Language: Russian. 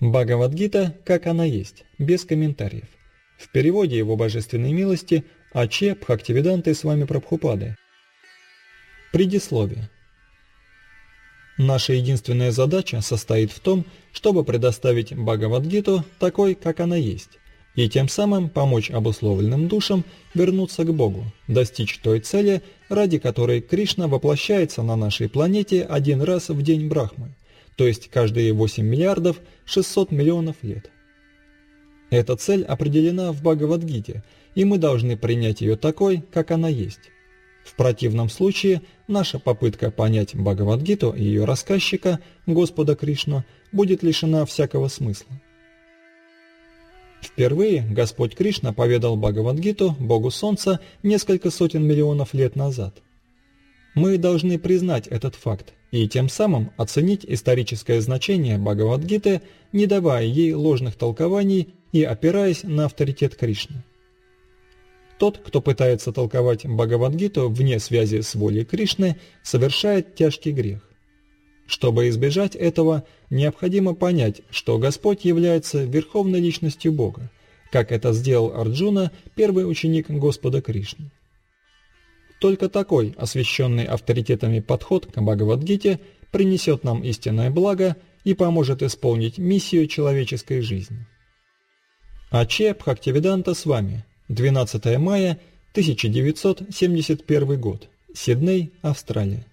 Бхагавад-гита, как она есть, без комментариев. В переводе его божественной милости А.Ч. Бхактивиданты Свами Прабхупады. Предисловие. Наша единственная задача состоит в том, чтобы предоставить Бхагавад-гиту такой, как она есть, и тем самым помочь обусловленным душам вернуться к Богу, достичь той цели, ради которой Кришна воплощается на нашей планете один раз в день Брахмы, то есть каждые 8 миллиардов 600 миллионов лет. Эта цель определена в Бхагавад-гите, и мы должны принять ее такой, как она есть. В противном случае наша попытка понять Бхагавад-гиту и ее рассказчика, Господа Кришну, будет лишена всякого смысла. Впервые Господь Кришна поведал Бхагавад-гиту Богу Солнца несколько сотен миллионов лет назад. Мы должны признать этот факт и тем самым оценить историческое значение Бхагавад-гиты, не давая ей ложных толкований и опираясь на авторитет Кришны. Тот, кто пытается толковать Бхагавад-гиту вне связи с волей Кришны, совершает тяжкий грех. Чтобы избежать этого, необходимо понять, что Господь является верховной личностью Бога, как это сделал Арджуна, первый ученик Господа Кришны. Только такой, освященный авторитетами подход к Бхагавад-гите, принесет нам истинное благо и поможет исполнить миссию человеческой жизни. А.Ч. Бхактивиданта Свами. 12 мая 1971 год. Сидней, Австралия.